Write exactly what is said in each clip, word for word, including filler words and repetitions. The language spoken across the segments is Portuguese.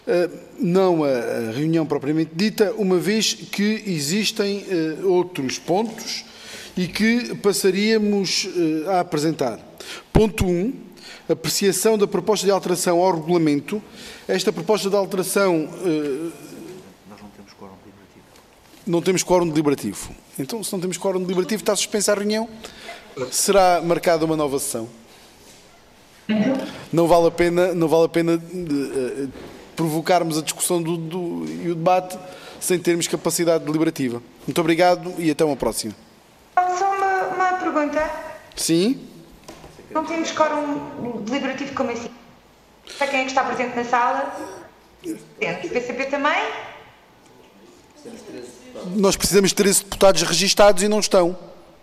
Não a reunião propriamente dita, uma vez que existem outros pontos e que passaríamos a apresentar. Ponto um, apreciação da proposta de alteração ao regulamento. Esta proposta de alteração... Nós não temos quórum deliberativo. Não temos quórum deliberativo. Então, se não temos quórum deliberativo, está suspensa a reunião. Será marcada uma nova sessão. Não vale a pena, não vale a pena uh, provocarmos a discussão do, do, e o debate sem termos capacidade deliberativa. Muito obrigado e até uma próxima. Só uma, uma pergunta. Sim? Não temos quórum deliberativo como assim? Para quem é que está presente na sala? Dentro. P C P também? Nós precisamos de treze deputados registados e não estão.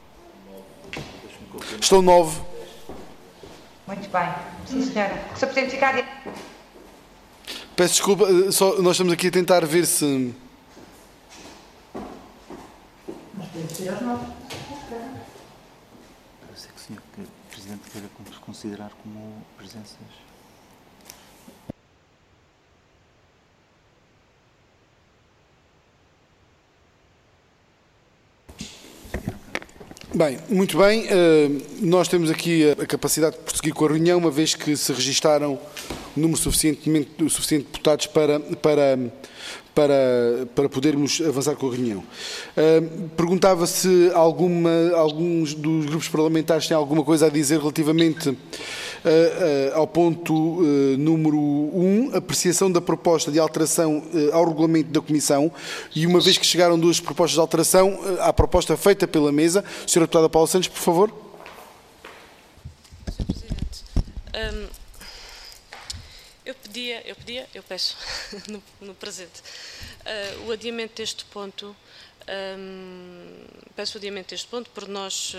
Estão nove. Muito bem. Sim, senhora. senhor Presidente, fica adiante. Peço desculpa, só, nós estamos aqui a tentar ver se... Mas podemos ser aos nove. Parece que o senhor Presidente queira considerar como presenças. Bem, muito bem. Nós temos aqui a capacidade de prosseguir com a reunião, uma vez que se registaram um número suficientemente, suficiente de deputados para, para, para, para podermos avançar com a reunião. Perguntava se alguma, alguns dos grupos parlamentares têm alguma coisa a dizer relativamente ao ponto número um, apreciação da proposta de alteração ao regulamento da Comissão, e uma vez que chegaram duas propostas de alteração à proposta feita pela mesa, senhora Deputada Paula Santos, por favor. senhor Presidente, hum, eu pedia, eu pedia, eu peço no, no presente, uh, o adiamento deste ponto. Um, peço o adiamento deste ponto, porque nós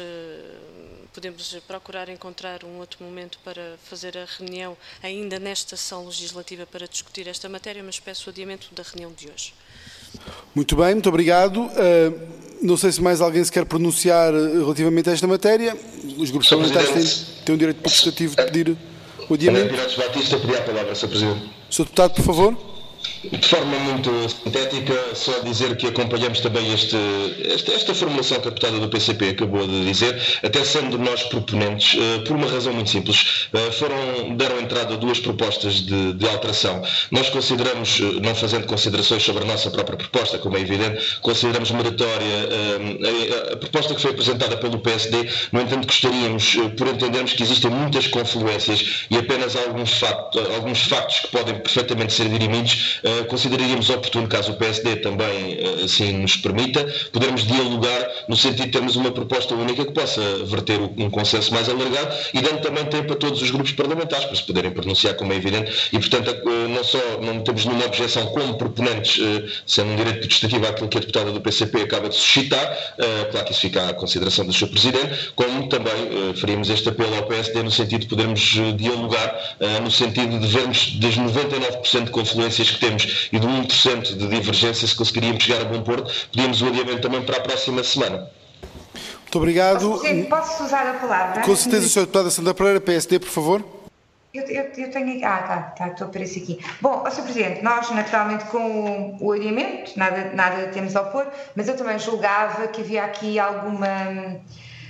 uh, podemos procurar encontrar um outro momento para fazer a reunião ainda nesta sessão legislativa para discutir esta matéria, mas peço o adiamento da reunião de hoje. Muito bem, muito obrigado. Uh, não sei se mais alguém se quer pronunciar relativamente a esta matéria. Os grupos parlamentares têm, têm um direito potestativo de pedir o adiamento. Piratos Batista, pedir a palavra, senhor Presidente. senhor Deputado, por favor. De forma muito sintética, só dizer que acompanhamos também este, esta, esta formulação que a deputada do P C P acabou de dizer, até sendo nós proponentes, uh, por uma razão muito simples. Uh, foram, deram entrada a duas propostas de, de alteração. Nós consideramos, uh, não fazendo considerações sobre a nossa própria proposta, como é evidente, consideramos meritória uh, a, a proposta que foi apresentada pelo P S D. No entanto, gostaríamos, uh, por entendermos que existem muitas confluências e apenas alguns, facto, alguns factos que podem perfeitamente ser dirimidos, Uh, consideraríamos oportuno, caso o P S D também uh, assim nos permita, podermos dialogar no sentido de termos uma proposta única que possa verter um consenso mais alargado e dando também tempo a todos os grupos parlamentares para se poderem pronunciar, como é evidente, e portanto uh, não só não temos nenhuma objeção como proponentes, uh, sendo um direito potestativo àquilo que a deputada do P C P acaba de suscitar, uh, claro que isso fica à consideração do senhor Presidente, como também uh, faríamos este apelo ao P S D no sentido de podermos uh, dialogar, uh, no sentido de vermos das noventa e nove por cento de confluências que temos e do um por cento de divergência, se conseguiríamos chegar a bom porto, pedimos o adiamento também para a próxima semana. Muito obrigado. Posso, posso usar a palavra? Com certeza, senhora Deputada Sandra Pereira, P S D, por favor. Eu, eu, eu tenho... Ah, tá, tá, estou a aparecer aqui. Bom, senhor Presidente, nós naturalmente com o adiamento, nada, nada temos a opor, mas eu também julgava que havia aqui alguma...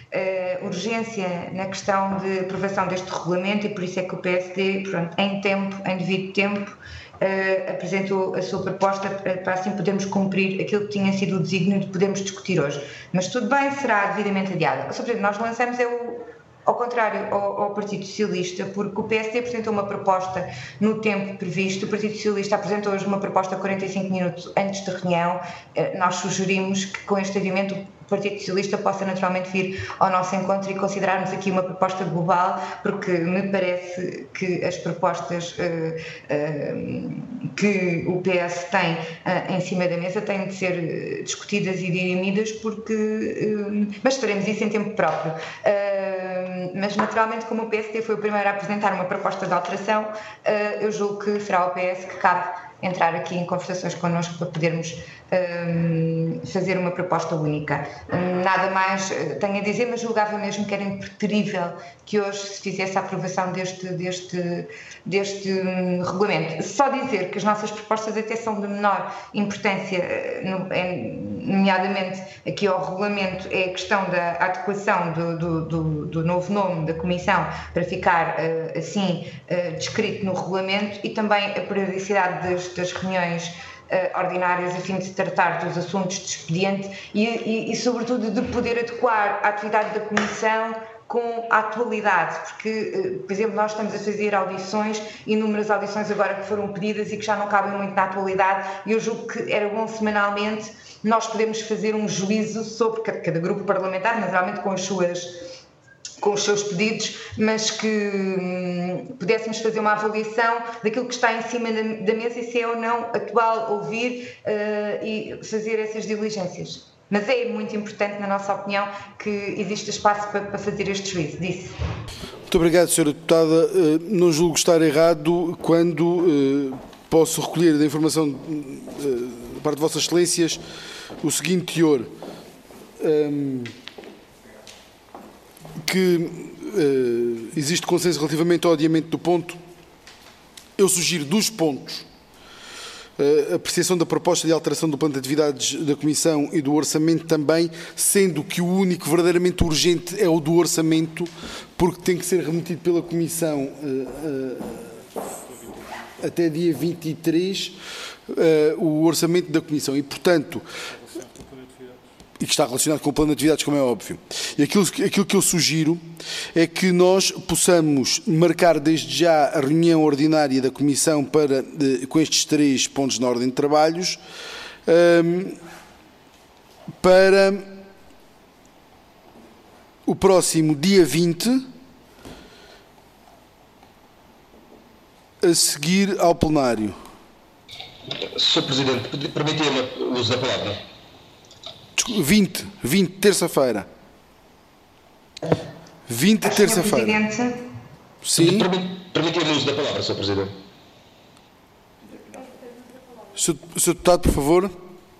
Uh, urgência na questão de aprovação deste regulamento e por isso é que o P S D, pronto, em tempo, em devido tempo, uh, apresentou a sua proposta para, para assim podermos cumprir aquilo que tinha sido o desígnio de podermos discutir hoje. Mas tudo bem, será devidamente adiado. Ou seja, nós lançamos é o, ao contrário ao, ao Partido Socialista, porque o P S D apresentou uma proposta no tempo previsto, o Partido Socialista apresentou hoje uma proposta quarenta e cinco minutos antes da reunião. Uh, nós sugerimos que com este adiamento o Partido Socialista possa naturalmente vir ao nosso encontro e considerarmos aqui uma proposta global, porque me parece que as propostas uh, uh, que o P S tem uh, em cima da mesa têm de ser discutidas e dirimidas, porque, uh, mas faremos isso em tempo próprio. Uh, mas naturalmente, como o P S D foi o primeiro a apresentar uma proposta de alteração, uh, eu julgo que será o P S que cabe entrar aqui em conversações connosco para podermos um, fazer uma proposta única. Nada mais tenho a dizer, mas julgava mesmo que era impreterível que hoje se fizesse a aprovação deste, deste, deste um, regulamento. Só dizer que as nossas propostas até são de menor importância, nomeadamente aqui ao regulamento, é a questão da adequação do, do, do, do novo nome da Comissão para ficar assim descrito no regulamento, e também a periodicidade das, das reuniões ordinárias a fim de tratar dos assuntos de expediente e, e, e sobretudo de poder adequar a atividade da Comissão com a atualidade, porque, por exemplo, nós estamos a fazer audições, inúmeras audições agora que foram pedidas e que já não cabem muito na atualidade, e eu julgo que era bom semanalmente nós podemos fazer um juízo sobre cada, cada grupo parlamentar, naturalmente com as suas com os seus pedidos, mas que hum, pudéssemos fazer uma avaliação daquilo que está em cima da, da mesa e se é ou não atual ouvir uh, e fazer essas diligências. Mas é muito importante, na nossa opinião, que exista espaço para, para fazer este juízo, disse. Muito obrigado, senhora Deputada. Uh, não julgo estar errado quando uh, posso recolher da informação uh, da parte de Vossas Excelências o seguinte teor. Um, que uh, existe consenso relativamente ao adiamento do ponto. Eu sugiro dos pontos. Uh, a apreciação da proposta de alteração do plano de atividades da Comissão e do orçamento também, sendo que o único verdadeiramente urgente é o do orçamento, porque tem que ser remetido pela Comissão uh, uh, até dia vinte e três uh, o orçamento da Comissão e, portanto, e que está relacionado com o plano de atividades, como é óbvio. E aquilo, aquilo que eu sugiro é que nós possamos marcar desde já a reunião ordinária da Comissão para, de, com estes três pontos na ordem de trabalhos, um, para o próximo dia vinte, a seguir ao plenário. senhor Presidente, permitia-me o uso da palavra? vinte, vinte, terça-feira. vinte, terça-feira. Sim. Permitir-me o uso da palavra, senhor Presidente. senhor Deputado, por favor.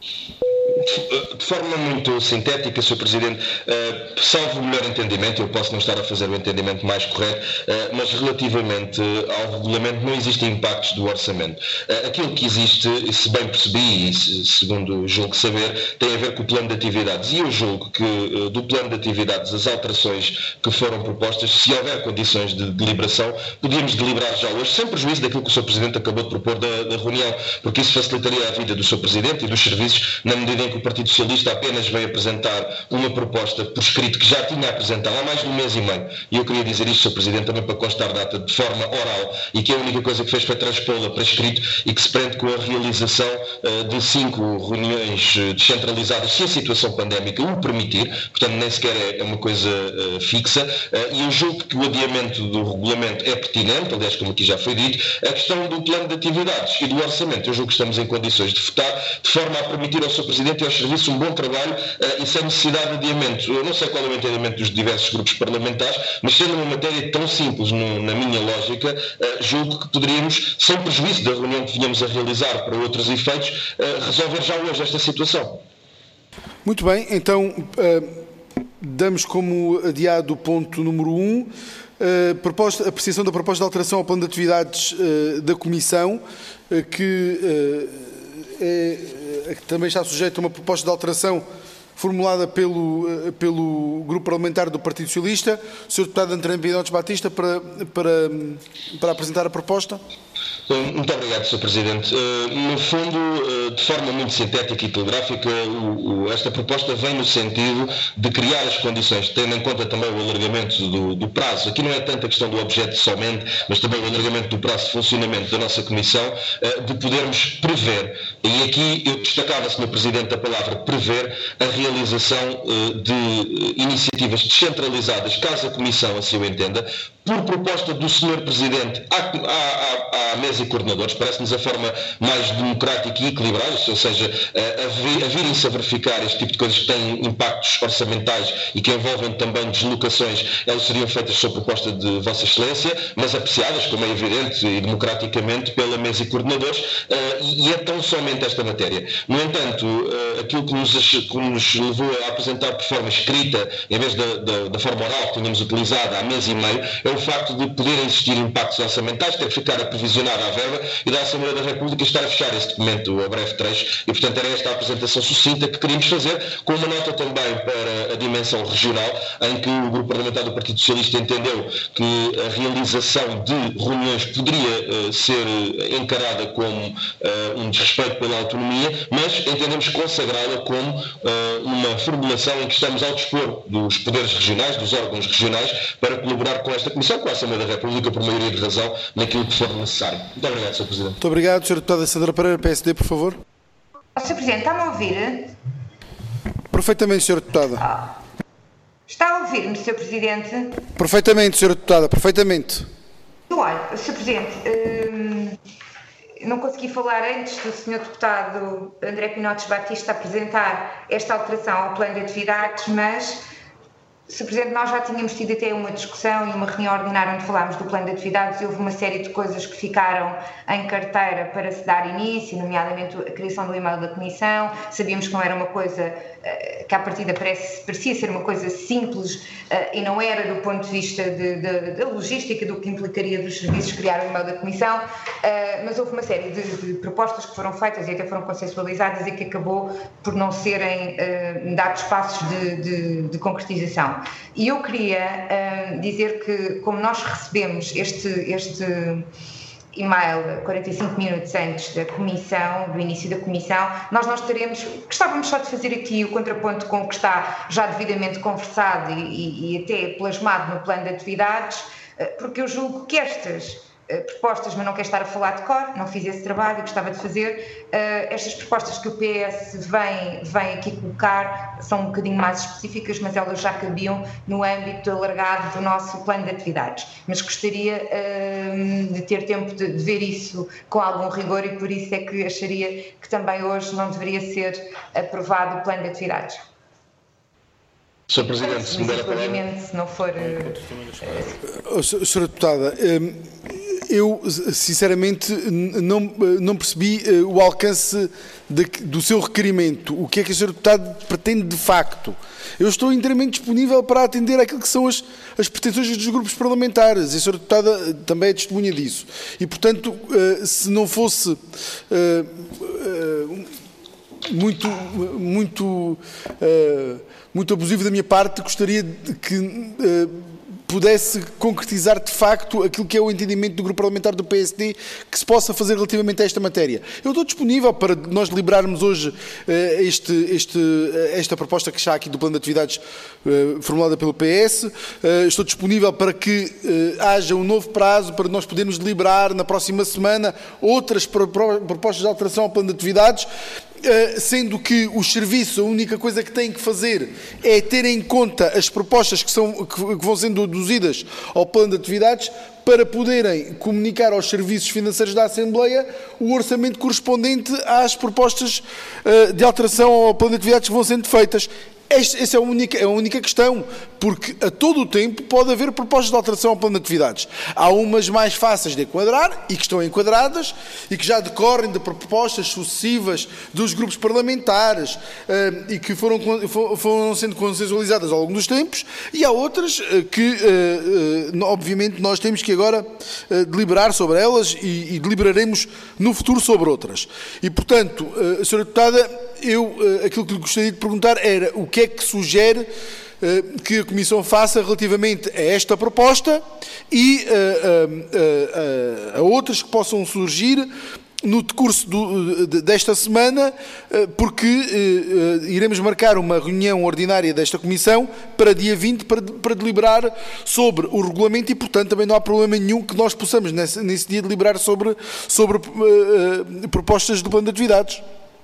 De forma muito sintética, senhor Presidente, uh, salvo o melhor entendimento, eu posso não estar a fazer o entendimento mais correto, uh, mas relativamente ao regulamento não existem impactos do orçamento. Uh, aquilo que existe, se bem percebi e se, segundo julgo saber, tem a ver com o plano de atividades. E eu julgo que uh, do plano de atividades, as alterações que foram propostas, se houver condições de deliberação, podíamos deliberar já hoje, sem prejuízo daquilo que o senhor Presidente acabou de propor da, da reunião, porque isso facilitaria a vida do senhor Presidente e dos serviços, na medida em que o Partido Socialista apenas veio apresentar uma proposta por escrito que já tinha apresentado há mais de um mês e meio. E eu queria dizer isto, senhor Presidente, também para constar data de forma oral, e que a única coisa que fez foi transpô-la para escrito e que se prende com a realização uh, de cinco reuniões uh, descentralizadas, se a situação pandémica o permitir, portanto nem sequer é, é uma coisa uh, fixa, uh, e eu julgo que o adiamento do regulamento é pertinente, aliás, como aqui já foi dito, a questão do plano de atividades e do orçamento. Eu julgo que estamos em condições de votar, de forma a permitir ao senhor Presidente e aos serviços um bom trabalho uh, e sem necessidade de adiamento. Eu não sei qual é o entendimento dos diversos grupos parlamentares, mas sendo uma matéria tão simples no, na minha lógica, uh, julgo que poderíamos, sem prejuízo da reunião que vinhamos a realizar para outros efeitos, uh, resolver já hoje esta situação. Muito bem, então uh, damos como adiado o ponto número um, uh, proposta, apreciação da proposta de alteração ao plano de atividades uh, da Comissão, uh, que uh, é, que também está sujeito a uma proposta de alteração formulada pelo, pelo Grupo Parlamentar do Partido Socialista. O senhor Deputado António Pinotes Batista, para, para, para apresentar a proposta. Muito obrigado, senhor Presidente. No fundo, de forma muito sintética e telegráfica, esta proposta vem no sentido de criar as condições, tendo em conta também o alargamento do, do prazo. Aqui não é tanto a questão do objeto somente, mas também o alargamento do prazo de funcionamento da nossa Comissão, de podermos prever, e aqui eu destacava, senhor Presidente, a palavra prever, a realização de iniciativas descentralizadas, caso a Comissão assim o entenda, por proposta do senhor Presidente, à, à, à à mesa e coordenadores. Parece-nos a forma mais democrática e equilibrada, ou seja, a, a virem-se a verificar este tipo de coisas que têm impactos orçamentais e que envolvem também deslocações, elas seriam feitas sob proposta de Vossa Excelência, mas apreciadas, como é evidente, e democraticamente pela mesa e coordenadores, e é tão somente esta matéria. No entanto, aquilo que nos, que nos levou a apresentar de forma escrita, em vez da, da, da forma oral que tínhamos utilizado há mês e meio, é o facto de poderem existir impactos orçamentais, ter que ficar aprovisionada a verba e da Assembleia da República estar a fechar este documento a breve trecho, e portanto era esta a apresentação sucinta que queríamos fazer, com uma nota também para a dimensão regional, em que o Grupo Parlamentar do Partido Socialista entendeu que a realização de reuniões poderia uh, ser encarada como uh, um desrespeito pela autonomia, mas entendemos consagrá-la como uh, uma formulação em que estamos ao dispor dos poderes regionais, dos órgãos regionais, para colaborar com esta Comissão, com a Assembleia da República, por maioria de razão, naquilo que for necessário. Muito obrigado, senhor Presidente. Muito obrigado, senhora Deputada Sandra Pereira, P S D, por favor. senhor Presidente, está-me a ouvir? Perfeitamente, senhora Deputada. Ah. Está a ouvir-me, senhor Presidente? Perfeitamente, senhora Deputada, perfeitamente. Olha, senhor Presidente, hum, não consegui falar antes do senhor Deputado André Pinotes Batista apresentar esta alteração ao plano de atividades, mas, senhor Presidente, nós já tínhamos tido até uma discussão e uma reunião ordinária onde falámos do plano de atividades e houve uma série de coisas que ficaram em carteira para se dar início, nomeadamente a criação do e-mail da Comissão. Sabíamos que não era uma coisa que à partida parece, parecia ser uma coisa simples uh, e não era do ponto de vista da logística, do que implicaria dos serviços criar o e-mail da Comissão, uh, mas houve uma série de, de propostas que foram feitas e até foram consensualizadas e que acabou por não serem uh, dados passos de, de, de concretização. E eu queria uh, dizer que, como nós recebemos este, este e-mail quarenta e cinco minutos antes da comissão, do início da comissão, nós não estaremos, gostávamos só de fazer aqui o contraponto com o que está já devidamente conversado e, e, e até plasmado no plano de atividades, porque eu julgo que estas propostas, mas não quero estar a falar de cor, não fiz esse trabalho e gostava de fazer, uh, estas propostas que o P S vem, vem aqui colocar são um bocadinho mais específicas, mas elas já cabiam no âmbito alargado do nosso plano de atividades, mas gostaria uh, de ter tempo de, de ver isso com algum rigor e por isso é que acharia que também hoje não deveria ser aprovado o plano de atividades. senhor Presidente, se me der a palavra. Se não for... Uh, senhora Deputada, eu sinceramente não, não percebi o alcance de, do seu requerimento. O que é que a senhora Deputada pretende de facto? Eu estou inteiramente disponível para atender àquilo que são as, as pretensões dos grupos parlamentares. E a senhora Deputada também é testemunha disso. E, portanto, se não fosse muito, muito, muito abusivo da minha parte, gostaria de que pudesse concretizar de facto aquilo que é o entendimento do grupo parlamentar do P S D que se possa fazer relativamente a esta matéria. Eu estou disponível para nós deliberarmos hoje este, este, esta proposta que está aqui do plano de atividades formulada pelo P S. Estou disponível para que haja um novo prazo para nós podermos deliberar na próxima semana outras propostas de alteração ao plano de atividades, sendo que os serviços, a única coisa que têm que fazer é ter em conta as propostas que, são, que vão sendo deduzidas ao plano de atividades para poderem comunicar aos serviços financeiros da Assembleia o orçamento correspondente às propostas de alteração ao plano de atividades que vão sendo feitas. Essa é a única, é a única questão, porque a todo o tempo pode haver propostas de alteração ao plano de atividades. Há umas mais fáceis de enquadrar e que estão enquadradas e que já decorrem de propostas sucessivas dos grupos parlamentares uh, e que foram, foram sendo consensualizadas ao longo dos tempos, e há outras uh, que, uh, uh, obviamente, nós temos que agora uh, deliberar sobre elas e, e deliberaremos no futuro sobre outras. E, portanto, uh, senhora Deputada, eu, uh, aquilo que lhe gostaria de perguntar era o que é que sugere uh, que a Comissão faça relativamente a esta proposta e uh, uh, uh, a outras que possam surgir no decurso do, de, desta semana, uh, porque uh, uh, iremos marcar uma reunião ordinária desta Comissão para dia vinte para, para deliberar sobre o regulamento e, portanto, também não há problema nenhum que nós possamos nesse, nesse dia deliberar sobre, sobre uh, uh, propostas do plano de atividades.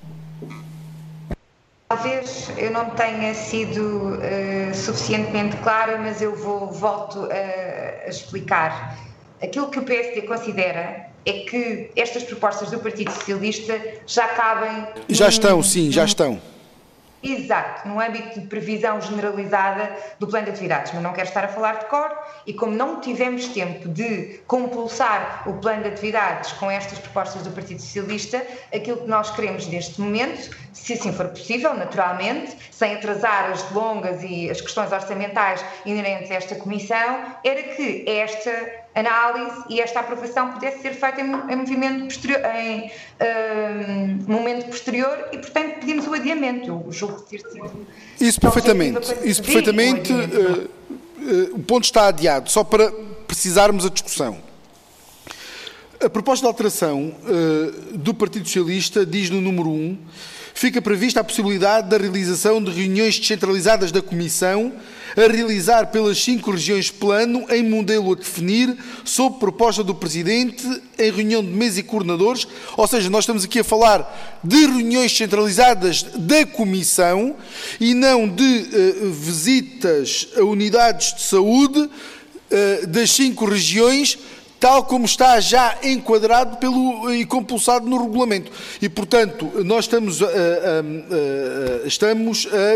Talvez eu não tenha sido uh, suficientemente clara, mas eu vou, volto a, a explicar. Aquilo que o P S D considera é que estas propostas do Partido Socialista já cabem... Já estão, sim, já estão. Exato, no âmbito de previsão generalizada do plano de atividades, mas não quero estar a falar de cor, e como não tivemos tempo de compulsar o plano de atividades com estas propostas do Partido Socialista, aquilo que nós queremos neste momento, se assim for possível, naturalmente, sem atrasar as delongas e as questões orçamentais inerentes a esta comissão, era que esta análise e esta aprovação pudesse ser feita em, em movimento posterior, em um, momento posterior, e portanto pedimos o adiamento. Eu julgo ter sido isso perfeitamente, isso perfeitamente o, uh, uh, o ponto está adiado, só para precisarmos a discussão. A proposta de alteração uh, do Partido Socialista diz no número um, fica prevista a possibilidade da realização de reuniões descentralizadas da Comissão a realizar pelas cinco regiões plano em modelo a definir sob proposta do Presidente em reunião de mesa e coordenadores, ou seja, nós estamos aqui a falar de reuniões centralizadas da Comissão e não de uh, visitas a unidades de saúde uh, das cinco regiões, tal como está já enquadrado pelo, e compulsado no regulamento. E, portanto, nós estamos a, a, a, estamos a,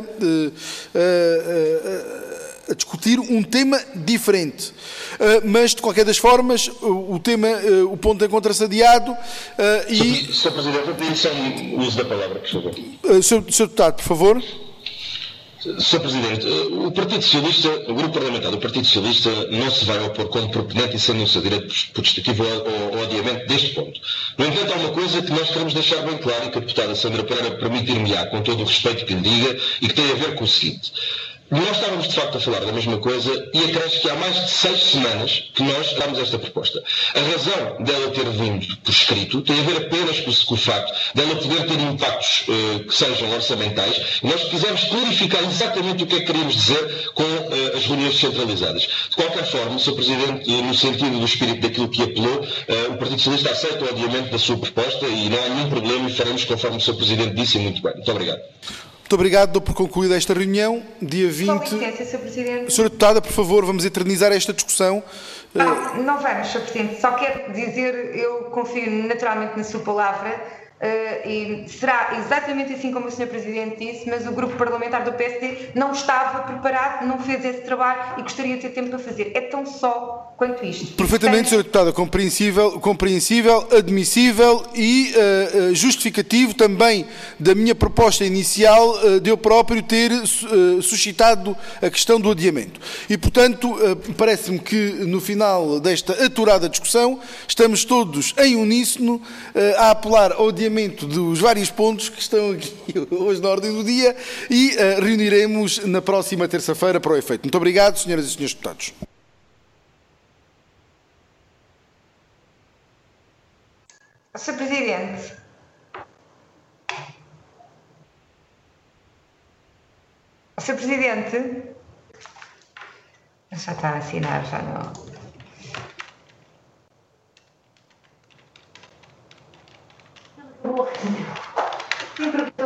a, a discutir um tema diferente. Mas, de qualquer das formas, o, tema, o ponto encontra-se adiado e... senhor Presidente, eu pedi só o uso da palavra, por favor. senhor Deputado, por favor. senhor Presidente, o Partido Socialista, o Grupo Parlamentar do Partido Socialista não se vai opor como proponente e sendo no seu direito potestativo ao, ao adiamento deste ponto. No entanto, há uma coisa que nós queremos deixar bem claro e que a deputada Sandra Pereira permitir-me-á, com todo o respeito que lhe diga, e que tem a ver com o seguinte. Nós estávamos de facto a falar da mesma coisa e acresce que há mais de seis semanas que nós damos esta proposta. A razão dela ter vindo por escrito tem a ver apenas com, com o facto dela poder ter impactos uh, que sejam orçamentais, e nós quisemos clarificar exatamente o que é que queríamos dizer com uh, as reuniões centralizadas. De qualquer forma, senhor Presidente, no sentido do espírito daquilo que apelou, uh, o Partido Socialista aceita o adiamento da sua proposta e não há nenhum problema e faremos conforme o senhor Presidente disse e muito bem. Muito obrigado. Muito obrigado, dou por concluída esta reunião, dia vinte. Com licença, senhor Presidente. senhora Deputada, por favor, vamos eternizar esta discussão. Ah, não vamos, senhor Presidente, só quero dizer, eu confio naturalmente na sua palavra, uh, e será exatamente assim como o senhor Presidente disse, mas o grupo parlamentar do P S D não estava preparado, não fez esse trabalho e gostaria de ter tempo para fazer. É tão só quanto isto. Perfeitamente, senhora Deputada, compreensível, compreensível, admissível e uh, justificativo também da minha proposta inicial uh, de eu próprio ter uh, suscitado a questão do adiamento. E, portanto, uh, parece-me que no final desta aturada discussão estamos todos em uníssono uh, a apelar ao adiamento dos vários pontos que estão aqui hoje na ordem do dia e uh, reuniremos na próxima terça-feira para o efeito. Muito obrigado, senhoras e senhores deputados. senhor Presidente, senhor Presidente, já está a assinar, já não.